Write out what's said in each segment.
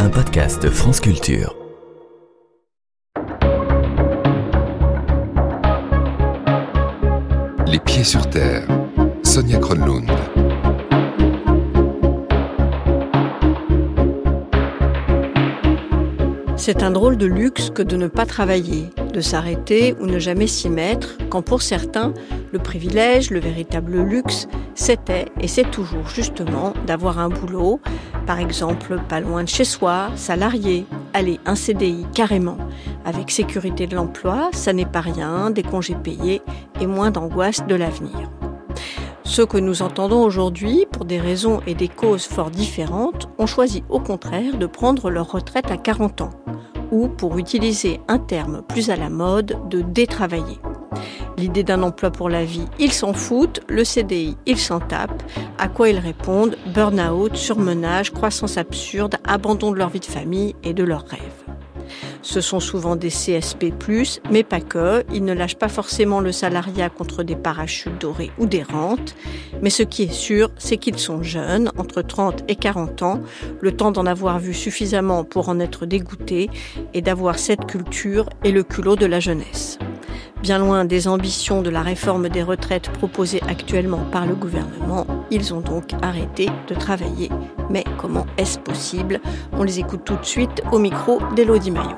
un podcast France Culture. Les pieds sur terre, Sonia Kronlund. C'est un drôle de luxe que de ne pas travailler, de s'arrêter ou ne jamais s'y mettre, quand pour certains, le privilège, le véritable luxe, c'était et c'est toujours justement d'avoir un boulot, par exemple pas loin de chez soi, salarié, allez, un CDI carrément. Avec sécurité de l'emploi, ça n'est pas rien, des congés payés et moins d'angoisse de l'avenir. Ceux que nous entendons aujourd'hui, pour des raisons et des causes fort différentes, ont choisi au contraire de prendre leur retraite à 40 ans, ou, pour utiliser un terme plus à la mode, de détravailler. L'idée d'un emploi pour la vie, ils s'en foutent, le CDI, ils s'en tapent, à quoi ils répondent, burn-out, surmenage, croissance absurde, abandon de leur vie de famille et de leurs rêves. Ce sont souvent des CSP+, mais pas que. Ils ne lâchent pas forcément le salariat contre des parachutes dorés ou des rentes. Mais ce qui est sûr, c'est qu'ils sont jeunes, entre 30 et 40 ans, le temps d'en avoir vu suffisamment pour en être dégoûtés et d'avoir cette culture et le culot de la jeunesse. Bien loin des ambitions de la réforme des retraites proposée actuellement par le gouvernement, ils ont donc arrêté de travailler. Mais comment est-ce possible ? On les écoute tout de suite au micro d'Élodie Maillot.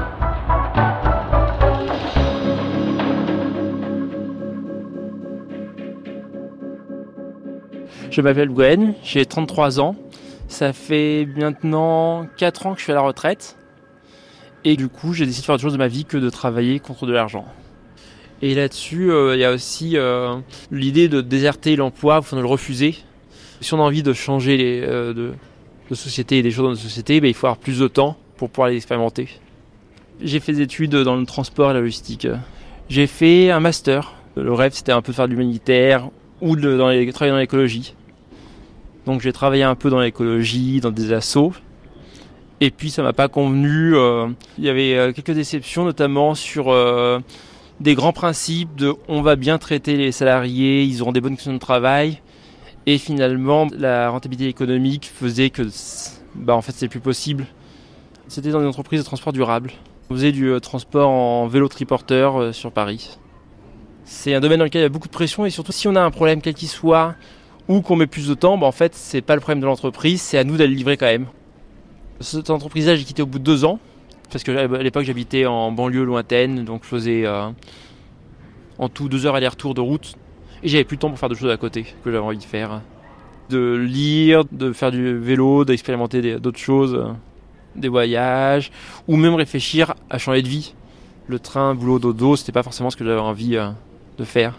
Je m'appelle Gwen, j'ai 33 ans. Ça fait maintenant 4 ans que je suis à la retraite. Et du coup, j'ai décidé de faire autre chose de ma vie que de travailler contre de l'argent. Et là-dessus, il y a aussi l'idée de déserter l'emploi, enfin de le refuser. Si on a envie de changer de société et des choses dans notre société, il faut avoir plus de temps pour pouvoir les expérimenter. J'ai fait des études dans le transport et la logistique. J'ai fait un master. Le rêve, c'était un peu de faire de l'humanitaire ou travailler dans l'écologie. Donc j'ai travaillé un peu dans l'écologie, dans des assos. Et puis ça m'a pas convenu. Il y avait quelques déceptions, notamment sur des grands principes de on va bien traiter les salariés, ils auront des bonnes conditions de travail. Et finalement, la rentabilité économique faisait que en fait, c'est plus possible. C'était dans une entreprise de transport durable. On faisait du transport en vélo triporteur sur Paris. C'est un domaine dans lequel il y a beaucoup de pression et surtout si on a un problème quel qu'il soit ou qu'on met plus de temps, en fait, c'est pas le problème de l'entreprise, c'est à nous d'aller le livrer quand même. Cette entreprise-là, j'ai quitté au bout de 2 ans parce que à l'époque, j'habitais en banlieue lointaine, donc je faisais en tout 2 heures aller-retour de route. Et j'avais plus de temps pour faire d'autres choses à côté que j'avais envie de faire. De lire, de faire du vélo, d'expérimenter d'autres choses, des voyages, ou même réfléchir à changer de vie. Le train, boulot, dodo, c'était pas forcément ce que j'avais envie de faire.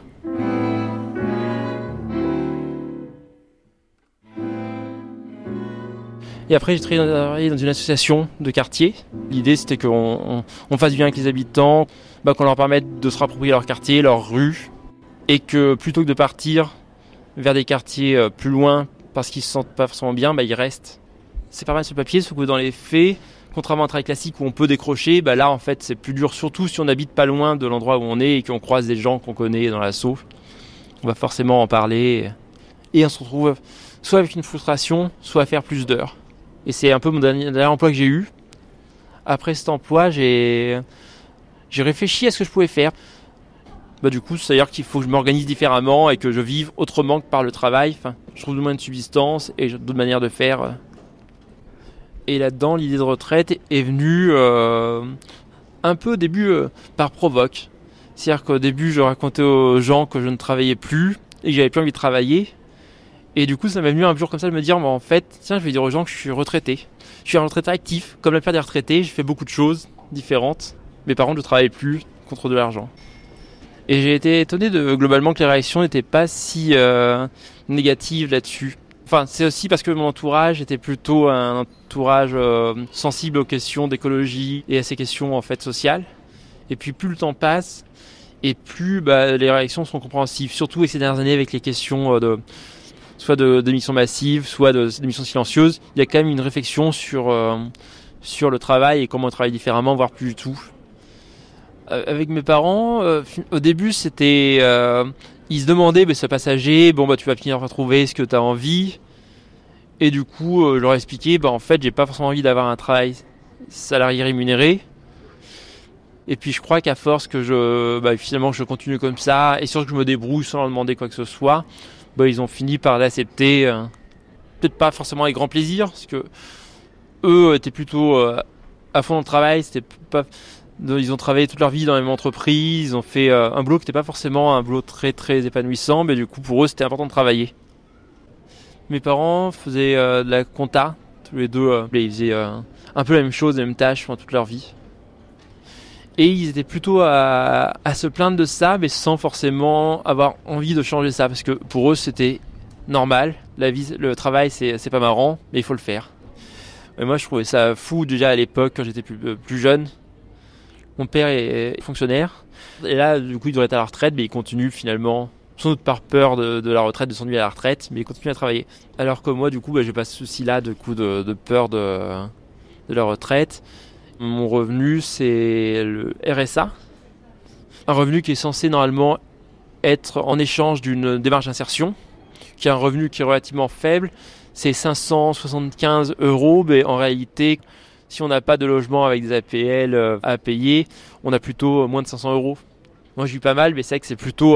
Et après, j'ai travaillé dans une association de quartier. L'idée, c'était qu'on fasse bien avec les habitants, qu'on leur permette de se rapproprier leur quartier, leur rue. Et que plutôt que de partir vers des quartiers plus loin parce qu'ils se sentent pas forcément bien, ils restent. C'est pas mal sur le papier, sauf que dans les faits, contrairement à un travail classique où on peut décrocher, là en fait c'est plus dur, surtout si on habite pas loin de l'endroit où on est et qu'on croise des gens qu'on connaît dans l'asso. On va forcément en parler et on se retrouve soit avec une frustration, soit à faire plus d'heures. Et c'est un peu mon dernier emploi que j'ai eu. Après cet emploi, j'ai réfléchi à ce que je pouvais faire. Du coup, c'est-à-dire qu'il faut que je m'organise différemment et que je vive autrement que par le travail. Je trouve d'autres moyens de subsistance et d'autres manières de faire. Et là-dedans, l'idée de retraite est venue un peu au début par provoque. C'est-à-dire qu'au début, je racontais aux gens que je ne travaillais plus et que j'avais plus envie de travailler. Et du coup, ça m'est venu un jour comme ça de me dire, en fait, tiens, je vais dire aux gens que je suis retraité. Je suis un retraité actif. Comme la plupart des retraités, je fais beaucoup de choses différentes. Mais par contre, je ne travaille plus contre de l'argent. Et j'ai été étonné globalement que les réactions n'étaient pas si négatives là-dessus. Enfin, c'est aussi parce que mon entourage était plutôt un entourage sensible aux questions d'écologie et à ces questions en fait sociales. Et puis plus le temps passe, et plus les réactions sont compréhensives. Surtout ces dernières années avec les questions soit d'émissions massives, soit d'émissions silencieuses. Il y a quand même une réflexion sur le travail et comment on travaille différemment, voire plus du tout. Avec mes parents, au début, c'était... ils se demandaient, ce passager, tu vas finir par trouver ce que tu as envie. Et du coup, je leur ai expliqué, en fait, j'ai pas forcément envie d'avoir un travail salarié rémunéré. Et puis je crois qu'à force que finalement je continue comme ça, et surtout que je me débrouille sans leur demander quoi que ce soit, ils ont fini par l'accepter. Peut-être pas forcément avec grand plaisir, parce que eux étaient plutôt à fond dans le travail. Ils ont travaillé toute leur vie dans la même entreprise, ils ont fait un boulot qui n'était pas forcément un boulot très très épanouissant, mais du coup pour eux c'était important de travailler. Mes parents faisaient de la compta, tous les deux, ils faisaient un peu la même chose, les mêmes tâches toute leur vie. Et ils étaient plutôt à se plaindre de ça, mais sans forcément avoir envie de changer ça, parce que pour eux c'était normal. La vie, le travail c'est pas marrant, mais il faut le faire. Et moi je trouvais ça fou déjà à l'époque quand j'étais plus jeune. Mon père est fonctionnaire, et là du coup il doit être à la retraite, mais il continue finalement, sans doute par peur de la retraite, de s'ennuyer à la retraite, mais il continue à travailler. Alors que moi du coup j'ai pas ce souci là de peur de la retraite. Mon revenu c'est le RSA, un revenu qui est censé normalement être en échange d'une démarche d'insertion, qui est un revenu qui est relativement faible, c'est 575 €, mais en réalité, si on n'a pas de logement avec des APL à payer, on a plutôt moins de 500 €. Moi, je vis pas mal, mais c'est vrai que c'est plutôt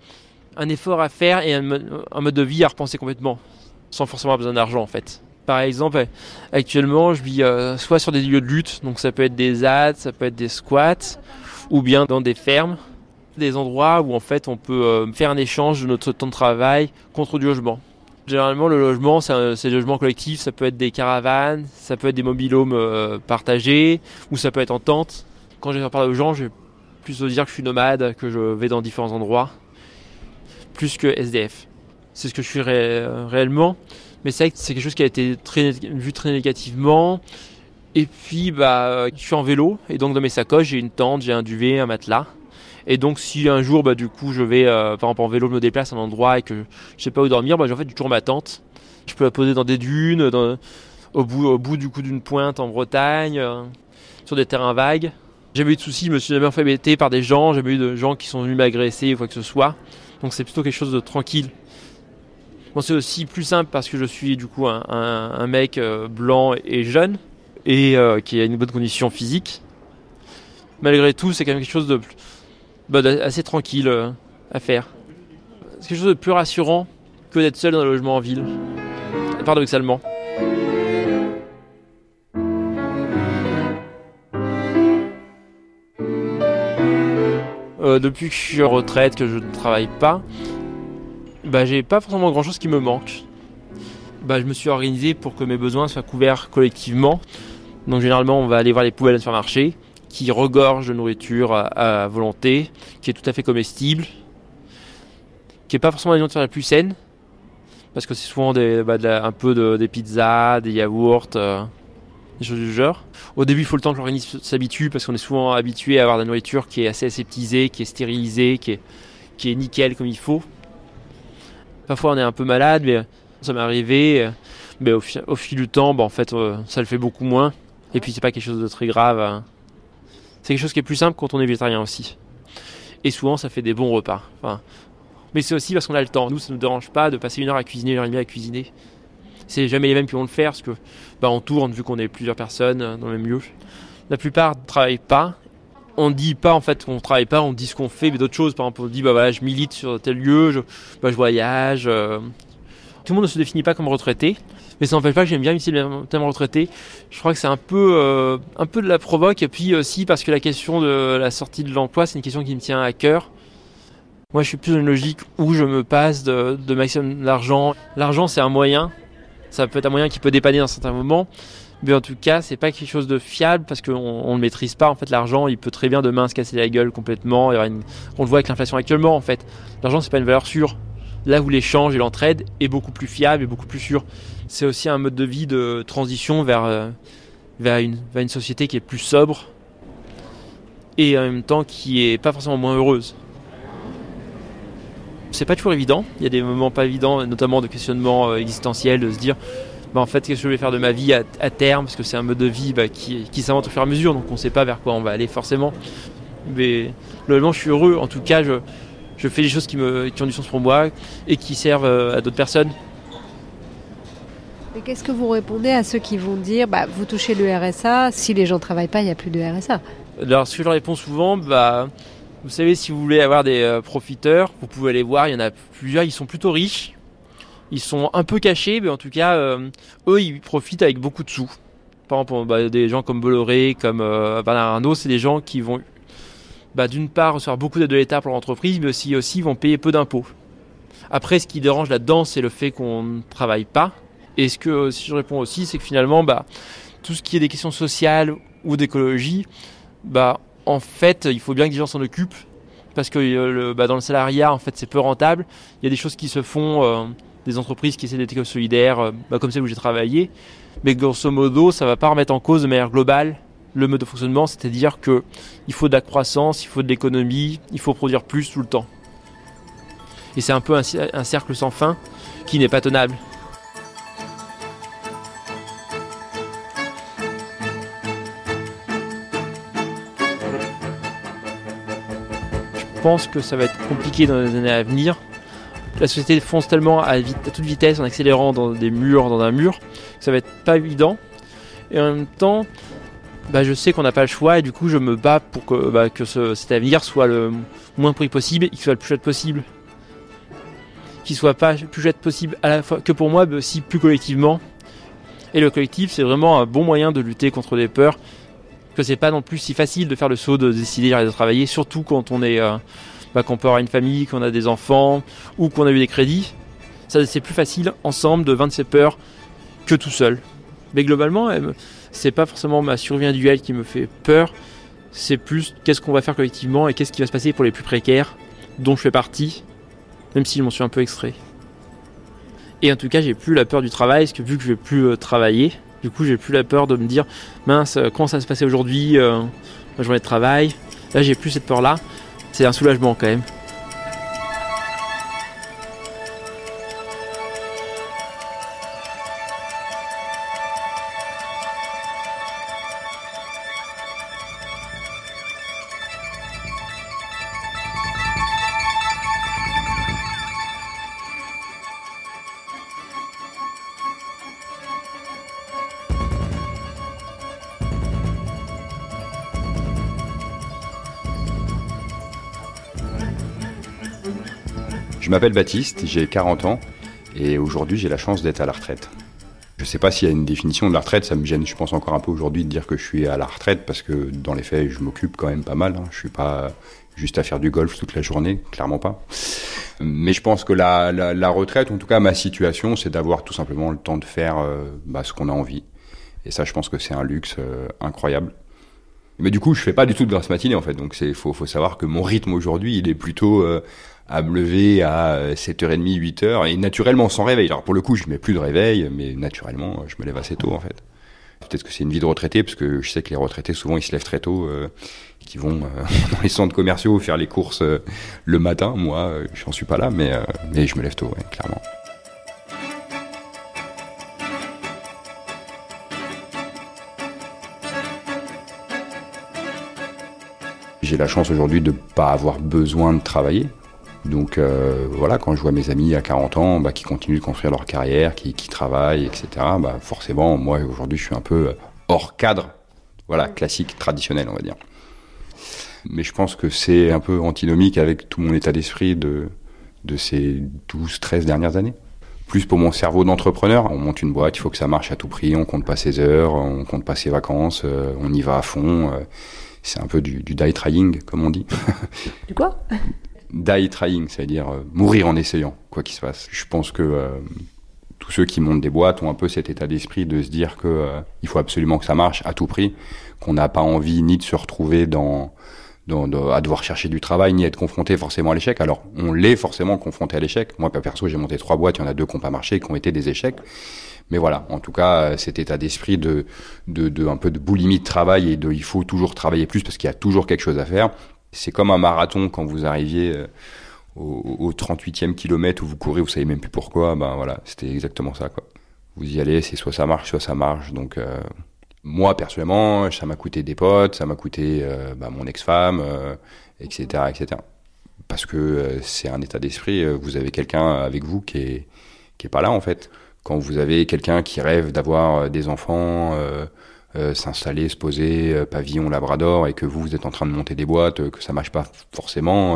un effort à faire et un mode de vie à repenser complètement, sans forcément avoir besoin d'argent en fait. Par exemple, actuellement, je vis soit sur des lieux de lutte, donc ça peut être des ZAD, ça peut être des squats, ou bien dans des fermes, des endroits où en fait on peut faire un échange de notre temps de travail contre du logement. Généralement, le logement, c'est des logements collectifs, ça peut être des caravanes, ça peut être des mobil-homes partagés, ou ça peut être en tente. Quand je parle aux gens, je vais plutôt dire que je suis nomade, que je vais dans différents endroits, plus que SDF. C'est ce que je suis réellement, mais c'est vrai que c'est quelque chose qui a été vu très négativement. Et puis, je suis en vélo, et donc dans mes sacoches, j'ai une tente, j'ai un duvet, un matelas. Et donc si un jour du coup je vais par exemple en vélo, je me déplace à un endroit et que je sais pas où dormir, j'ai en fait toujours ma tente. Je peux la poser dans des dunes, au bout du coup d'une pointe en Bretagne, sur des terrains vagues. J'ai jamais eu de soucis, je me suis jamais fait embêter par des gens, j'ai jamais eu de gens qui sont venus m'agresser ou quoi que ce soit. Donc c'est plutôt quelque chose de tranquille. Bon, c'est aussi plus simple parce que je suis du coup un mec blanc et jeune et qui a une bonne condition physique. Malgré tout, c'est quand même quelque chose de assez tranquille à faire. C'est quelque chose de plus rassurant que d'être seul dans un logement en ville, paradoxalement. Depuis que je suis en retraite, que je ne travaille pas, j'ai pas forcément grand chose qui me manque. Je me suis organisé pour que mes besoins soient couverts collectivement. Donc généralement on va aller voir les poubelles de supermarché qui regorge de nourriture à volonté, qui est tout à fait comestible, qui n'est pas forcément la nourriture la plus saine, parce que c'est souvent un peu des pizzas, des yaourts, des choses du genre. Au début, il faut le temps que l'organisme s'habitue, parce qu'on est souvent habitué à avoir de la nourriture qui est assez aseptisée, qui est stérilisée, qui est nickel comme il faut. Parfois, on est un peu malade, mais ça m'est arrivé. Mais au fil du temps, ça le fait beaucoup moins. Et puis, c'est pas quelque chose de très grave. C'est quelque chose qui est plus simple quand on est végétarien aussi. Et souvent, ça fait des bons repas. Mais c'est aussi parce qu'on a le temps. Nous, ça ne nous dérange pas de passer 1 heure à cuisiner, 1 heure et demie à cuisiner. C'est jamais les mêmes qui vont le faire, parce que on tourne, vu qu'on est plusieurs personnes dans le même lieu. La plupart ne travaillent pas. On ne dit pas en fait qu'on ne travaille pas, on dit ce qu'on fait, mais d'autres choses. Par exemple, on dit je milite sur tel lieu, je voyage. Tout le monde ne se définit pas comme retraité. Mais ça n'empêche pas que j'aime bien utiliser le terme retraité. Je crois que c'est un peu de la provoque. Et puis aussi parce que la question de la sortie de l'emploi, c'est une question qui me tient à cœur. Moi, je suis plus dans une logique où je me passe de maximum d'argent. L'argent, c'est un moyen. Ça peut être un moyen qui peut dépanner dans certains moments. Mais en tout cas, c'est pas quelque chose de fiable parce qu'on le maîtrise pas. En fait, l'argent, il peut très bien demain se casser la gueule complètement. On le voit avec l'inflation actuellement, en fait. L'argent, c'est pas une valeur sûre. Là où l'échange et l'entraide est beaucoup plus fiable et beaucoup plus sûr. C'est aussi un mode de vie de transition vers une société qui est plus sobre et en même temps qui est pas forcément moins heureuse. C'est pas toujours évident. Il y a des moments pas évidents, notamment de questionnement existentiel, de se dire en fait, qu'est-ce que je vais faire de ma vie à terme, parce que c'est un mode de vie qui s'invente au fur et à mesure, donc on sait pas vers quoi on va aller forcément. Mais globalement, je suis heureux. En tout cas, je fais des choses qui ont du sens pour moi et qui servent à d'autres personnes. Et qu'est-ce que vous répondez à ceux qui vont dire vous touchez le RSA, si les gens ne travaillent pas, il n'y a plus de RSA? Alors, ce que je leur réponds souvent, vous savez, si vous voulez avoir des profiteurs, vous pouvez aller voir, il y en a plusieurs, ils sont plutôt riches, ils sont un peu cachés, mais en tout cas, eux, ils profitent avec beaucoup de sous. Par exemple, des gens comme Bolloré, comme Bernard Arnault, c'est des gens qui vont, d'une part, recevoir beaucoup d'aide de l'État pour l'entreprise, mais aussi vont payer peu d'impôts. Après, ce qui dérange là-dedans, c'est le fait qu'on ne travaille pas. Et ce que si je réponds aussi, c'est que finalement, tout ce qui est des questions sociales ou d'écologie, en fait, il faut bien que les gens s'en occupent. Parce que dans le salariat, en fait, c'est peu rentable. Il y a des choses qui se font, des entreprises qui essaient d'être éco-solidaires, comme celle où j'ai travaillé. Mais grosso modo, ça ne va pas remettre en cause de manière globale le mode de fonctionnement. C'est-à-dire qu'il faut de la croissance, il faut de l'économie, il faut produire plus tout le temps. Et c'est un peu un cercle sans fin qui n'est pas tenable. Je pense que ça va être compliqué dans les années à venir. La société fonce tellement à toute vitesse en accélérant dans un mur, que ça va être pas évident. Et en même temps, je sais qu'on n'a pas le choix et du coup je me bats pour que cet avenir soit le moins pourri possible et qu'il soit le plus chouette possible. Qu'il soit pas plus chouette possible à la fois que pour moi, mais aussi plus collectivement. Et le collectif, c'est vraiment un bon moyen de lutter contre les peurs. Que c'est pas non plus si facile de faire le saut de décider d'arrêter de travailler, surtout quand on est qu'on peut avoir une famille, qu'on a des enfants ou qu'on a eu des crédits. Ça, c'est plus facile ensemble de vaincre ses peurs que tout seul. Mais globalement, c'est pas forcément ma survie individuelle qui me fait peur, c'est plus qu'est-ce qu'on va faire collectivement et qu'est-ce qui va se passer pour les plus précaires, dont je fais partie, même si je m'en suis un peu extrait. Et en tout cas, j'ai plus la peur du travail, parce que vu que je vais plus travailler, du coup, j'ai plus la peur de me dire mince, comment ça va se passer aujourd'hui, ma journée de travail. Là, j'ai plus cette peur-là. C'est un soulagement quand même. Je m'appelle Baptiste, j'ai 40 ans et aujourd'hui j'ai la chance d'être à la retraite. Je ne sais pas s'il y a une définition de la retraite, ça me gêne je pense encore un peu aujourd'hui de dire que je suis à la retraite parce que dans les faits je m'occupe quand même pas mal, je ne suis pas juste à faire du golf toute la journée, clairement pas. Mais je pense que la retraite, en tout cas ma situation, c'est d'avoir tout simplement le temps de faire ce qu'on a envie. Et ça je pense que c'est un luxe incroyable. Mais du coup je fais pas du tout de grasse matinée en fait, donc faut savoir que mon rythme aujourd'hui il est plutôt à me lever à 7h30, 8h, et naturellement, sans réveil. Alors pour le coup, je mets plus de réveil, mais naturellement, je me lève assez tôt en fait. Peut-être que c'est une vie de retraité, parce que je sais que les retraités, souvent, ils se lèvent très tôt, qui vont dans les centres commerciaux faire les courses le matin. Moi, j'en suis pas là, mais je me lève tôt, ouais, clairement. J'ai la chance aujourd'hui de pas avoir besoin de travailler. Donc quand je vois mes amis à 40 ans qui continuent de construire leur carrière, qui travaillent, etc., forcément, moi aujourd'hui je suis un peu hors cadre, classique, traditionnel on va dire. Mais je pense que c'est un peu antinomique avec tout mon état d'esprit de ces 12-13 dernières années. Plus pour mon cerveau d'entrepreneur, on monte une boîte, il faut que ça marche à tout prix, on compte pas ses heures, on compte pas ses vacances, on y va à fond. C'est un peu du die trying, comme on dit. Du quoi ? Die trying, c'est-à-dire mourir en essayant, quoi qu'il se passe. Je pense que tous ceux qui montent des boîtes ont un peu cet état d'esprit de se dire que il faut absolument que ça marche à tout prix, qu'on n'a pas envie ni de se retrouver à devoir chercher du travail, ni être confronté forcément à l'échec. Alors, on l'est forcément confronté à l'échec. Moi, perso, j'ai monté 3 boîtes, il y en a 2 qui n'ont pas marché, qui ont été des échecs. Mais voilà, en tout cas, cet état d'esprit de un peu de boulimie de travail et il faut toujours travailler plus parce qu'il y a toujours quelque chose à faire. C'est comme un marathon quand vous arriviez au 38e kilomètre où vous courez, vous savez même plus pourquoi. C'était exactement ça, quoi. Vous y allez, c'est soit ça marche, soit ça marche. Donc, moi, personnellement, ça m'a coûté des potes, ça m'a coûté mon ex-femme, etc., etc. Parce que c'est un état d'esprit, vous avez quelqu'un avec vous qui est pas là, en fait. Quand vous avez quelqu'un qui rêve d'avoir des enfants, s'installer, se poser, pavillon Labrador, et que vous êtes en train de monter des boîtes, que ça marche pas forcément,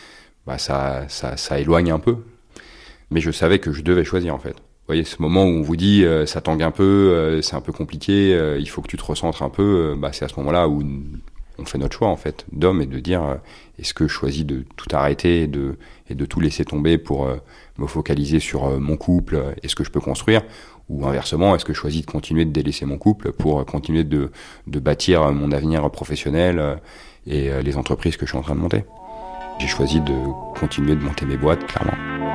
ça éloigne un peu. Mais je savais que je devais choisir, en fait. Vous voyez, ce moment où on vous dit ça tangue un peu, c'est un peu compliqué, il faut que tu te recentres un peu, c'est à ce moment-là où on fait notre choix, en fait, d'homme, et de dire est-ce que je choisis de tout arrêter et de tout laisser tomber pour me focaliser sur mon couple et ce que je peux construire, ou inversement, est-ce que je choisis de continuer de délaisser mon couple pour continuer de bâtir mon avenir professionnel et les entreprises que je suis en train de monter. J'ai choisi de continuer de monter mes boîtes, clairement.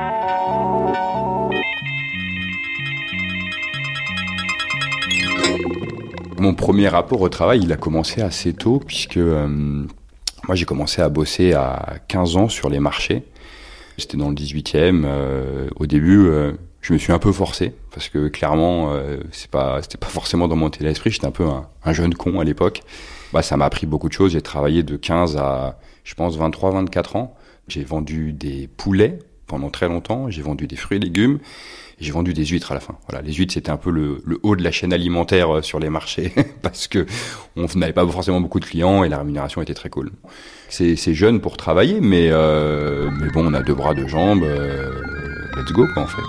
Mon premier rapport au travail, il a commencé assez tôt, puisque moi j'ai commencé à bosser à 15 ans sur les marchés. J'étais dans le 18e. Au début, je me suis un peu forcé, parce que clairement, c'était pas forcément dans mon état d'esprit. J'étais un peu un jeune con à l'époque. Ça m'a appris beaucoup de choses. J'ai travaillé de 15 à, je pense, 23, 24 ans. J'ai vendu des poulets pendant très longtemps. J'ai vendu des fruits et légumes. J'ai vendu des huîtres à la fin. Voilà, les huîtres, c'était un peu le haut de la chaîne alimentaire sur les marchés parce que on n'avait pas forcément beaucoup de clients et la rémunération était très cool. C'est jeune pour travailler, mais bon, on a 2 bras, 2 jambes. Let's go, quoi, en fait.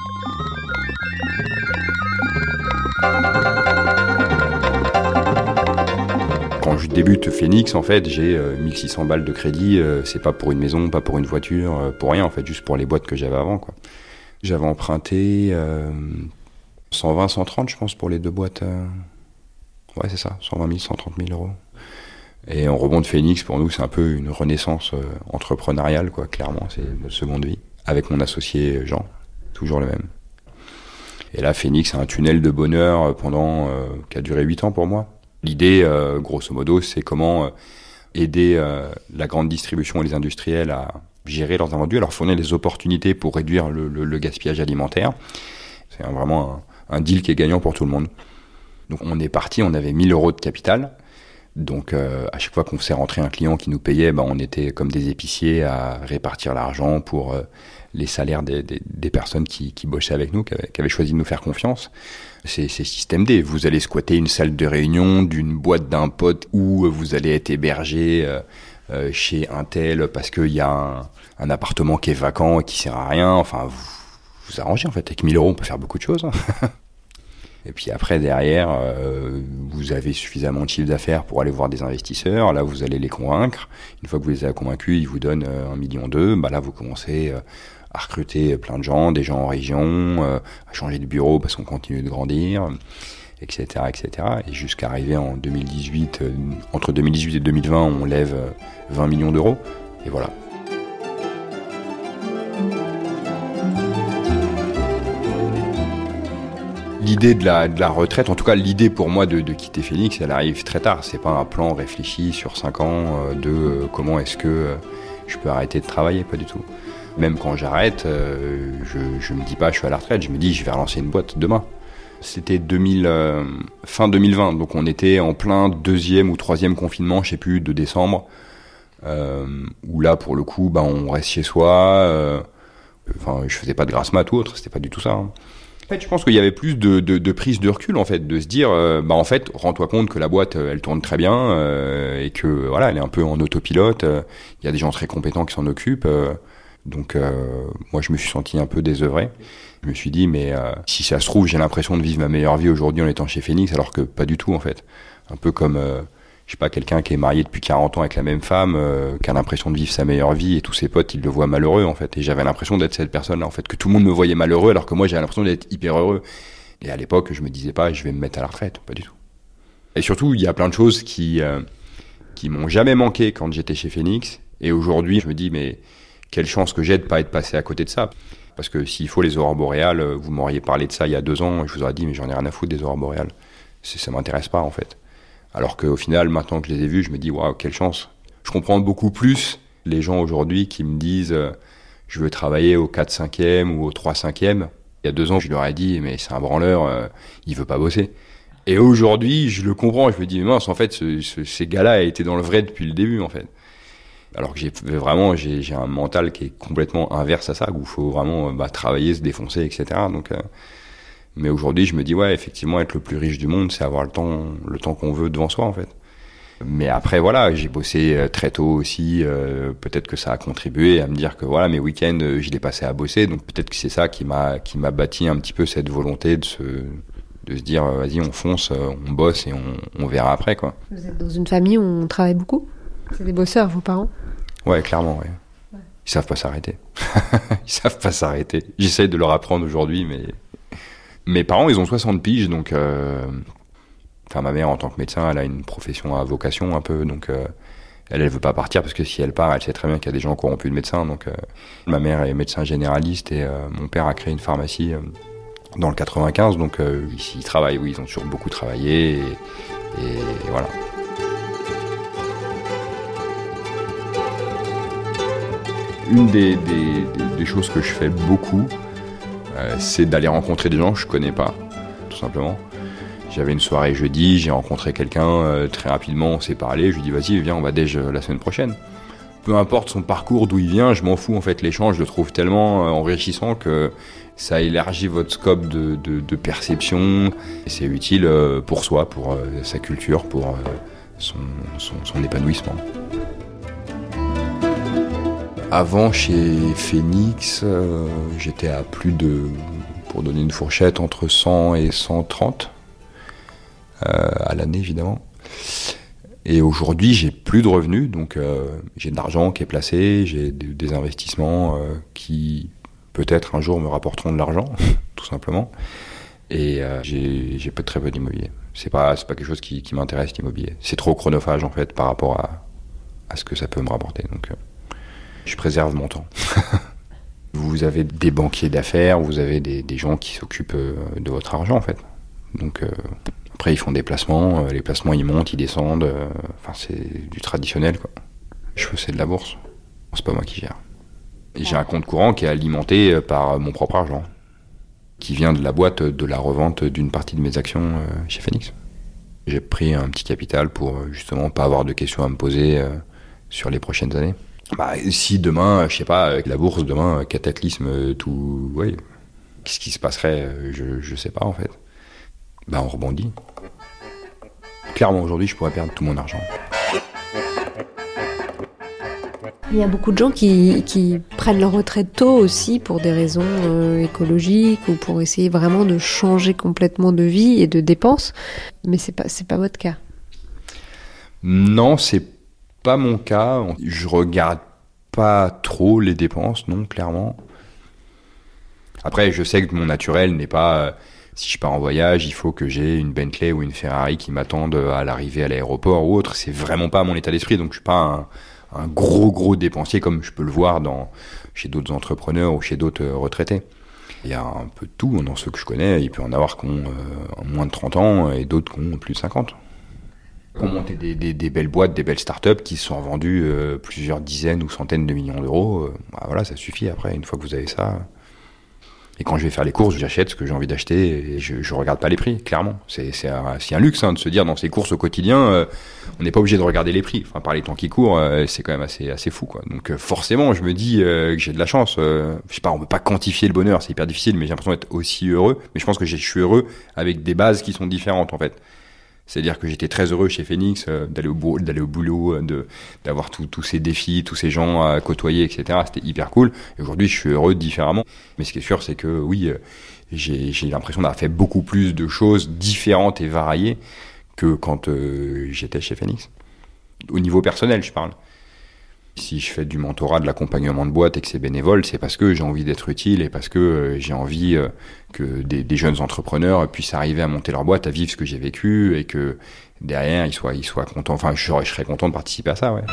Quand je débute Phoenix, en fait, j'ai 1600 balles de crédit. C'est pas pour une maison, pas pour une voiture, pour rien, en fait, juste pour les boîtes que j'avais avant, quoi. J'avais emprunté 120, 130, je pense, pour les 2 boîtes. Ouais, c'est ça, 120 000, 130 000 euros. Et en rebond de Phoenix, pour nous, c'est un peu une renaissance entrepreneuriale, quoi, clairement. C'est notre seconde vie. Avec mon associé Jean, toujours le même. Et là, Phoenix, c'est un tunnel de bonheur qui a duré 8 ans pour moi. L'idée, grosso modo, c'est comment aider la grande distribution et les industriels à gérer leurs invendus, à leur fournir des opportunités pour réduire le gaspillage alimentaire. C'est vraiment un deal qui est gagnant pour tout le monde. Donc on est parti, on avait 1 000 euros de capital. Donc à chaque fois qu'on faisait rentrer un client qui nous payait, on était comme des épiciers à répartir l'argent pour les salaires des personnes qui bossaient avec nous, qui avaient choisi de nous faire confiance. C'est système D. Vous allez squatter une salle de réunion d'une boîte d'un pote où vous allez être hébergé chez un tel parce qu'il y a un appartement qui est vacant et qui sert à rien. Enfin, vous arrangez, en fait. Avec 1 000 euros, on peut faire beaucoup de choses. Et puis après, derrière, vous avez suffisamment de chiffre d'affaires pour aller voir des investisseurs. Là, vous allez les convaincre. Une fois que vous les avez convaincus, ils vous donnent 1,2 million. Là, vous commencez à recruter plein de gens, des gens en région, à changer de bureau parce qu'on continue de grandir, etc., etc. Et jusqu'à arriver en 2018, entre 2018 et 2020, on lève 20 millions d'euros. Et voilà. L'idée de la retraite, en tout cas l'idée pour moi de quitter Phoenix, elle arrive très tard. C'est pas un plan réfléchi sur 5 ans de comment est-ce que je peux arrêter de travailler, pas du tout. Même quand j'arrête, je me dis pas je suis à la retraite, je me dis je vais relancer une boîte demain. C'était fin 2020, donc on était en plein 2e ou 3e confinement, je sais plus, de décembre, où là pour le coup on reste chez soi. Je faisais pas de grasse mat ou autre, c'était pas du tout ça. En fait, je pense qu'il y avait plus de prise de recul, en fait, de se dire, en fait, rends-toi compte que la boîte, elle tourne très bien et que voilà, elle est un peu en autopilote. Il y a des gens très compétents qui s'en occupent. Donc, moi, je me suis senti un peu désœuvré. Je me suis dit, mais si ça se trouve, j'ai l'impression de vivre ma meilleure vie aujourd'hui en étant chez Phoenix, alors que pas du tout, en fait. Un peu comme, je sais pas, quelqu'un qui est marié depuis 40 ans avec la même femme, qui a l'impression de vivre sa meilleure vie et tous ses potes, ils le voient malheureux, en fait. Et j'avais l'impression d'être cette personne-là, en fait, que tout le monde me voyait malheureux, alors que moi, j'avais l'impression d'être hyper heureux. Et à l'époque, je me disais pas, je vais me mettre à la retraite, pas du tout. Et surtout, il y a plein de choses qui m'ont jamais manqué quand j'étais chez Phoenix. Et aujourd'hui, je me dis, mais quelle chance que j'ai de pas être passé à côté de ça. Parce que s'il faut les aurores boréales, vous m'auriez parlé de ça il y a 2 ans, je vous aurais dit, mais j'en ai rien à foutre des aurores boréales. Ça m'intéresse pas, en fait. Alors qu'au final, maintenant que je les ai vus, je me dis, waouh, quelle chance. Je comprends beaucoup plus les gens aujourd'hui qui me disent, je veux travailler au 4/5e ou au 3/5e. Il y a 2 ans, je leur ai dit, mais c'est un branleur, il veut pas bosser. Et aujourd'hui, je le comprends, je me dis, mais mince, en fait, ces gars-là étaient dans le vrai depuis le début, en fait. Alors que j'ai un mental qui est complètement inverse à ça, où il faut vraiment travailler, se défoncer, etc. Donc Mais aujourd'hui, je me dis, ouais, effectivement, être le plus riche du monde, c'est avoir le temps qu'on veut devant soi, en fait. Mais après, voilà, j'ai bossé très tôt aussi. Peut-être que ça a contribué à me dire que voilà, mes week-ends, je les passais à bosser. Donc peut-être que c'est ça qui m'a bâti un petit peu cette volonté de se dire, vas-y, on fonce, on bosse et on verra après, quoi. Vous êtes dans une famille où on travaille beaucoup ? C'est des bosseurs, vos parents ? Ouais, clairement, ouais. Ils savent pas s'arrêter. Ils savent pas s'arrêter. J'essaye de leur apprendre aujourd'hui, mais mes parents, ils ont 60 piges, donc enfin, ma mère, en tant que médecin, elle a une profession à vocation un peu, donc elle veut pas partir parce que si elle part, elle sait très bien qu'il y a des gens qui auront plus de médecins. Donc ma mère est médecin généraliste et mon père a créé une pharmacie dans le 95, donc ils travaillent, oui, ils ont toujours beaucoup travaillé et voilà. Une des choses que je fais beaucoup, c'est d'aller rencontrer des gens que je connais pas, tout simplement. J'avais une soirée jeudi, j'ai rencontré quelqu'un, très rapidement on s'est parlé, je lui ai dit vas-y viens on va déj la semaine prochaine. Peu importe son parcours, d'où il vient, je m'en fous en fait, l'échange je le trouve tellement enrichissant que ça élargit votre scope de perception, et c'est utile pour soi, pour sa culture, pour son épanouissement. Avant, chez Phoenix, j'étais à plus de, pour donner une fourchette, entre 100 et 130 à l'année, évidemment. Et aujourd'hui, j'ai plus de revenus, donc j'ai de l'argent qui est placé, j'ai des investissements qui, peut-être, un jour, me rapporteront de l'argent, tout simplement. Et j'ai très peu d'immobilier. C'est pas quelque chose qui m'intéresse, l'immobilier. C'est trop chronophage, en fait, par rapport à ce que ça peut me rapporter, donc... Je préserve mon temps. Vous avez des banquiers d'affaires, vous avez des gens qui s'occupent de votre argent, en fait. Donc, après, ils font des placements. Les placements, ils montent, ils descendent. Enfin, c'est du traditionnel, quoi. C'est de la bourse. C'est pas moi qui gère. Et j'ai un compte courant qui est alimenté par mon propre argent, qui vient de la boîte de la revente d'une partie de mes actions chez Phoenix. J'ai pris un petit capital pour, justement, pas avoir de questions à me poser sur les prochaines années. Bah, si demain, je sais pas, avec la bourse, demain, cataclysme, tout, ouais, qu'est-ce qui se passerait, je sais pas, en fait. Bah, on rebondit. Clairement, aujourd'hui, je pourrais perdre tout mon argent. Il y a beaucoup de gens qui prennent leur retraite tôt aussi pour des raisons écologiques ou pour essayer vraiment de changer complètement de vie et de dépenses. Mais c'est pas votre cas. Non, c'est pas mon cas. Je regarde pas trop les dépenses, non, clairement. Après, je sais que mon naturel n'est pas... si je pars en voyage, il faut que j'ai une Bentley ou une Ferrari qui m'attendent à l'arrivée à l'aéroport ou autre. C'est vraiment pas mon état d'esprit. Donc, je suis pas un gros dépensier comme je peux le voir chez d'autres entrepreneurs ou chez d'autres retraités. Il y a un peu de tout dans ceux que je connais. Il peut en avoir qui ont moins de 30 ans et d'autres qui ont plus de 50. On monté des belles boîtes, des belles startups qui se sont vendues plusieurs dizaines ou centaines de millions d'euros. Bah voilà, ça suffit après, une fois que vous avez ça. Et quand je vais faire les courses, j'achète ce que j'ai envie d'acheter et je regarde pas les prix, clairement. C'est un luxe de se dire dans ces courses au quotidien, on n'est pas obligé de regarder les prix. Enfin, par les temps qui courent, c'est quand même assez fou, quoi. Donc forcément, je me dis que j'ai de la chance. Je sais pas, on peut pas quantifier le bonheur, c'est hyper difficile, mais j'ai l'impression d'être aussi heureux. Mais je pense que je suis heureux avec des bases qui sont différentes, en fait. C'est-à-dire que j'étais très heureux chez Phoenix d'aller au boulot, d'avoir tous ces défis, tous ces gens à côtoyer, etc. C'était hyper cool. Et aujourd'hui, je suis heureux différemment. Mais ce qui est sûr, c'est que oui, j'ai l'impression d'avoir fait beaucoup plus de choses différentes et variées que quand j'étais chez Phoenix. Au niveau personnel, je parle. Si je fais du mentorat, de l'accompagnement de boîte et que c'est bénévole, c'est parce que j'ai envie d'être utile et parce que j'ai envie que des jeunes entrepreneurs puissent arriver à monter leur boîte, à vivre ce que j'ai vécu et que derrière ils soient contents. Enfin, je serais content de participer à ça, ouais.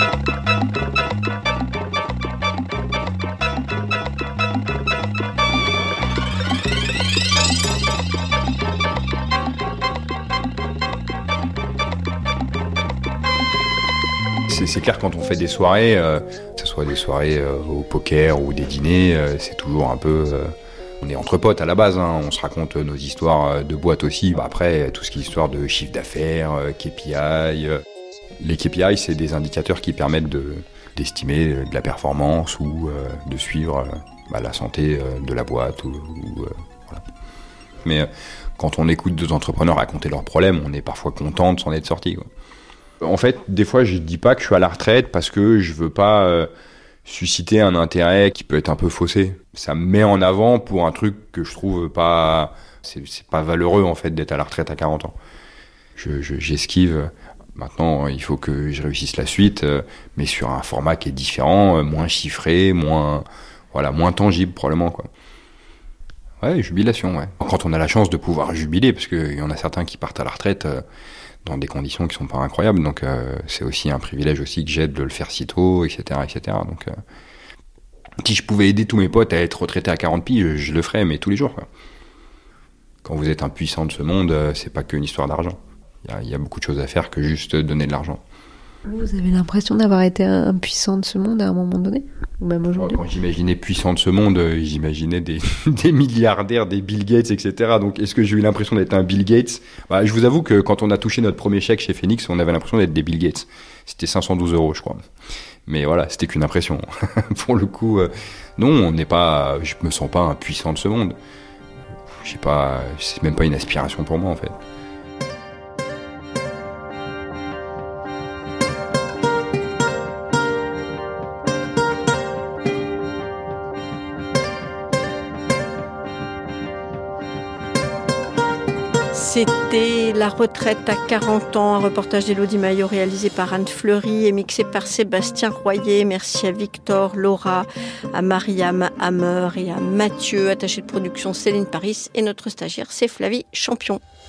C'est clair, quand on fait des soirées, que ce soit des soirées au poker ou des dîners, c'est toujours un peu... on est entre potes à la base, hein, on se raconte nos histoires de boîte aussi. Bah, après, tout ce qui est histoire de chiffre d'affaires, KPI. Les KPI, c'est des indicateurs qui permettent d'estimer de la performance ou de suivre la santé de la boîte. Voilà. Mais quand on écoute deux entrepreneurs raconter leurs problèmes, on est parfois content de s'en être sorti, quoi. En fait, des fois, je dis pas que je suis à la retraite parce que je veux pas susciter un intérêt qui peut être un peu faussé. Ça me met en avant pour un truc que je trouve pas... C'est pas valeureux, en fait, d'être à la retraite à 40 ans. J'esquive. Maintenant, il faut que je réussisse la suite, mais sur un format qui est différent, moins chiffré, moins tangible, probablement, quoi. Ouais, jubilation, ouais. Quand on a la chance de pouvoir jubiler, parce qu'il y en a certains qui partent à la retraite dans des conditions qui sont pas incroyables, donc c'est aussi un privilège aussi que j'ai de le faire si tôt, etc., etc. Donc, si je pouvais aider tous mes potes à être retraités à 40 piges, je le ferais, mais tous les jours, quoi. Quand vous êtes un puissant de ce monde, c'est pas qu'une histoire d'argent. Il y a beaucoup de choses à faire que juste donner de l'argent. Vous avez l'impression d'avoir été un puissant de ce monde à un moment donné, ou même aujourd'hui? Quand j'imaginais puissant de ce monde, j'imaginais des milliardaires, des Bill Gates, etc. Donc, est-ce que j'ai eu l'impression d'être un Bill Gates? Je vous avoue que quand on a touché notre premier chèque chez Phoenix, on avait l'impression d'être des Bill Gates. C'était 512 €, je crois. Mais voilà, c'était qu'une impression. Pour le coup, non, je me sens pas un puissant de ce monde. C'est même pas une aspiration pour moi, en fait. C'était La retraite à 40 ans, un reportage d'Élodie Maillot réalisé par Anne Fleury et mixé par Sébastien Royer. Merci à Victor, Laura, à Mariam Hammer et à Mathieu, attaché de production Céline Paris, et notre stagiaire c'est Flavie Champion.